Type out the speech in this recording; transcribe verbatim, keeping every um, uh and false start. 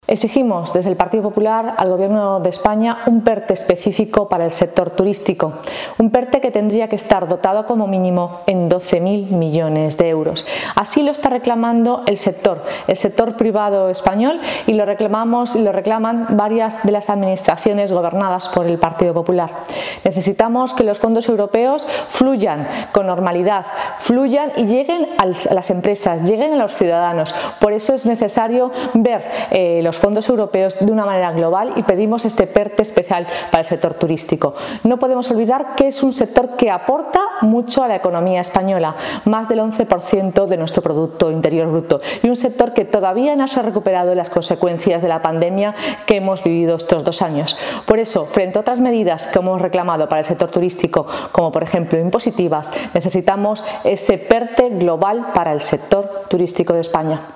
Exigimos desde el Partido Popular al Gobierno de España un PERTE específico para el sector turístico, un PERTE que tendría que estar dotado como mínimo en doce mil millones de euros. Así lo está reclamando el sector, el sector privado español, y lo reclamamos y lo reclaman varias de las administraciones gobernadas por el Partido Popular. Necesitamos que los fondos europeos fluyan con normalidad, fluyan y lleguen a las empresas, lleguen a los ciudadanos. Por eso es necesario ver eh, los fondos europeos de una manera global y pedimos este PERTE especial para el sector turístico. No podemos olvidar que es un sector que aporta mucho a la economía española, más del once por ciento de nuestro Producto Interior Bruto, y un sector que todavía no se ha recuperado de las consecuencias de la pandemia que hemos vivido estos dos años. Por eso, frente a otras medidas que hemos reclamado para el sector turístico, como por ejemplo impositivas, necesitamos ese PERTE global para el sector turístico de España.